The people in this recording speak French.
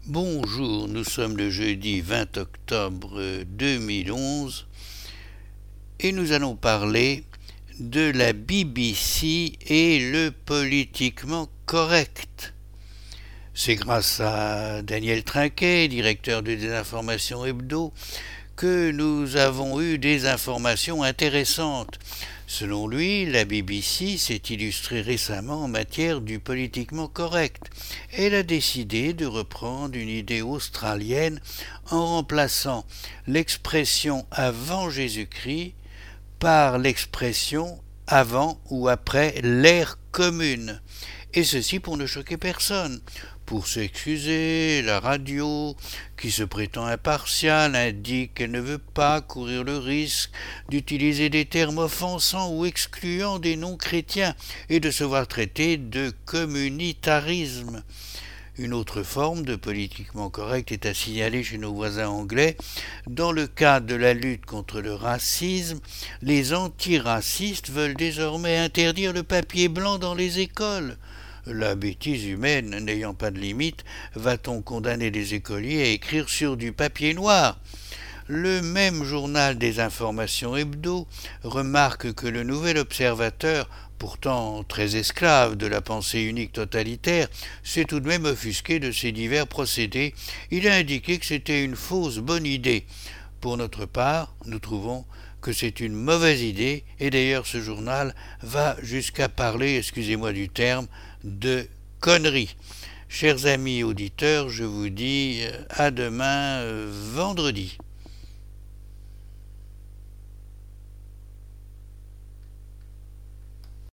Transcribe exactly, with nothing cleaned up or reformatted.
Bonjour, nous sommes le jeudi vingt octobre deux mille onze et nous allons parler de la B B C et le politiquement correct. C'est grâce à Daniel Trinquet, directeur de Désinformation Hebdo, que nous avons eu des informations intéressantes. Selon lui, la B B C s'est illustrée récemment en matière du politiquement correct. Elle a décidé de reprendre une idée australienne en remplaçant l'expression avant Jésus-Christ par l'expression avant ou après l'ère commune. Et ceci pour ne choquer personne. Pour s'excuser, la radio, qui se prétend impartiale, indique qu'elle ne veut pas courir le risque d'utiliser des termes offensants ou excluant des non-chrétiens et de se voir traiter de communitarisme. Une autre forme de politiquement correct est à signaler chez nos voisins anglais. Dans le cadre de la lutte contre le racisme, les antiracistes veulent désormais interdire le papier blanc dans les écoles. La bêtise humaine n'ayant pas de limite, va-t-on condamner les écoliers à écrire sur du papier noir ? Le même journal des informations hebdo remarque que le nouvel observateur, pourtant très esclave de la pensée unique totalitaire, s'est tout de même offusqué de ces divers procédés. Il a indiqué que c'était une fausse bonne idée. Pour notre part, nous trouvons que c'est une mauvaise idée, et d'ailleurs ce journal va jusqu'à parler, excusez-moi du terme, de conneries. Chers amis auditeurs, je vous dis à demain vendredi.